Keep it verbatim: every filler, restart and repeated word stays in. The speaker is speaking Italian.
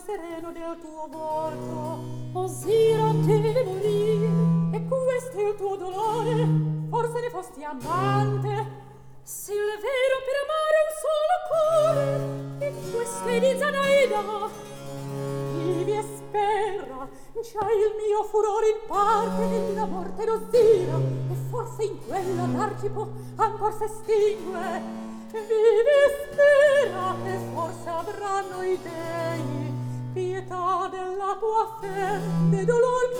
sereno del tuo volto. Osira deve morire, e questo è il tuo dolore, forse ne fosti amante. Se il vero per amare un solo cuore, e questo è di Zanaida, vivi e spera, già il mio furore in parte nella morte d'Osira, e forse in quella d'Arcipo ancor s'estingue. Vivi e spera, che forse avranno i dei pietà della tua fede, dolor